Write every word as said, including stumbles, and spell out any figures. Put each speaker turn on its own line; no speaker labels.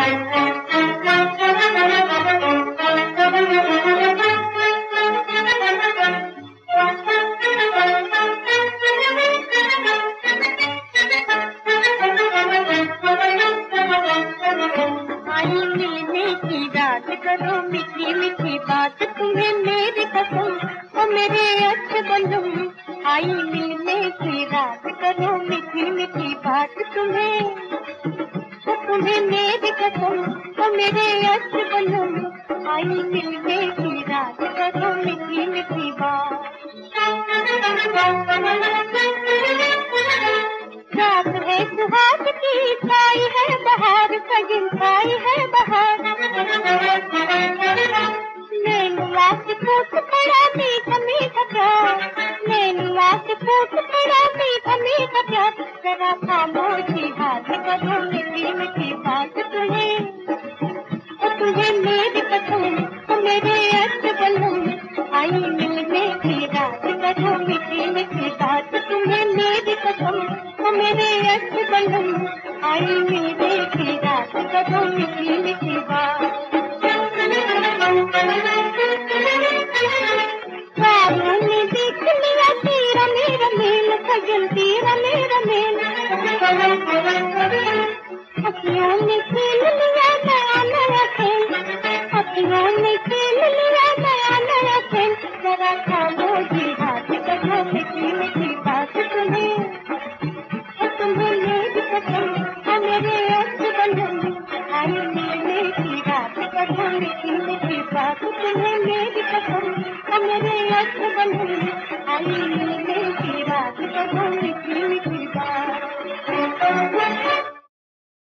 करो मीठी मीठी बात तुम्हें मेरी कसम, ओ मेरे अच्छे बंधु आई मिलने की रात। करो मीठी मीठी बात तुम्हें, ओ तुम्हें मेरी कसम, ओ मेरे अच्छे बंधु आई मिलने की रात। करो मीठी मीठी बात। रात है सुहाग की, छाई है बहार, सजन छाई है बहार। नैनुआ से पूछ पड़ा मीठा मीठा प्यार, नैनुआ से पूछ पड़ा मीठा मीठा प्यार। जरा खामोशी बात करो मीठी मीठी बात तुम्हें, ओ तुम्हें मेरी कसम, ओ मेरे अच्छे बंधु आई मिलने की रात। करो मीठी मीठी बात तुम्हें मेरी कसम, ओ मेरे अच्छे बंधु आई मिलने की रात। करो मीठी मीठी बात। ख्वाबों में देख लिया तेरा मेरा मेल, सजन तेरा मेरा मेल। अखियों में खेल लिया नया नया खेल, अखियों में खेल लिया नया नया खेल। जरा खामोशी बात करो मीठी मीठी बात तुम्हें, ओ तुम्हें मेरी कसम, ओ मेरे अच्छे बंधु आई मिलने की रात। करो मीठी मीठी बात तुम्हें मेरी कसम, ओ मेरे अच्छे बंधु आई मिलने की रात। करो